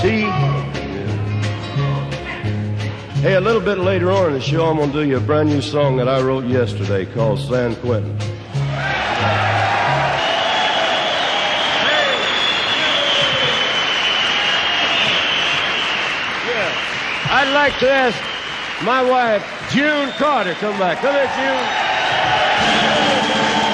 T. Hey, a little bit later on in the show, I'm going to do you a brand new song that I wrote yesterday called San Quentin. I'd like to ask my wife, June Carter, come back. Come here, June.